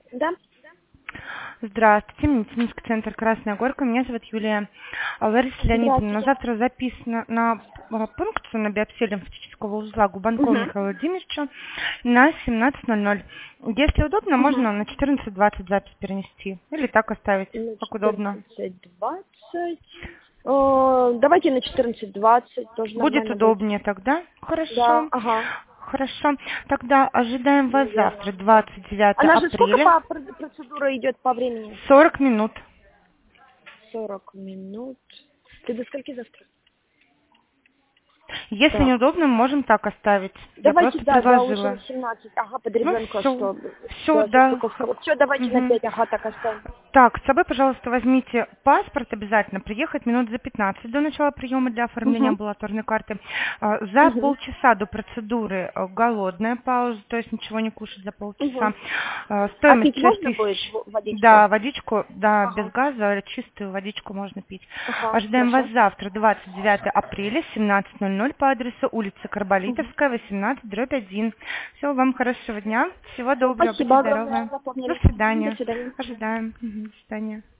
Да? Здравствуйте, медицинский центр «Красная Горка». Меня зовут Юлия. Лариса Леонидовна, на Здравствуйте. завтра записано на пункцию на биопсию лимфатического узла Губанкова Угу. Михаила Владимировича на 17:00. Если удобно, Угу. можно на 14:20 запись перенести. Или так оставить, На как удобно. 14:20. Давайте на 14:20, тоже Будет нормально будет. удобнее тогда? Да, Хорошо. ага. Хорошо. Тогда ожидаем вас завтра, Наверное. 29 Она же сколько апреля, процедура идет по времени? 40 минут. 40 минут. Ты до скольки завтра? Если Так. неудобно, можем так оставить. Я Давайте, просто да, лучше предложила. 18. Ага, под Ну ребенка, все, что все, да, да. столько всего. Все, давайте на Мгм. 5, ага, так оставим. Так, с собой, пожалуйста, возьмите паспорт обязательно, приехать минут за 15 до начала приема для оформления Угу. амбулаторной карты. За Угу. полчаса до процедуры голодная пауза, то есть ничего не кушать за полчаса. Угу. А Стоимость пить 6 можно будет тысяч. водичку? Да, водичку, да, без Ага. газа, чистую водичку можно пить. Ага, Ожидаем вас хорошо. завтра, 29 апреля, 17:00 по адресу улица Угу. Карболитовская, 18/1. Всего вам хорошего дня, всего Все, доброго, будьте спасибо огромное, здоровы. До запомнили. До свидания. свидания. Ожидаем. До свидания.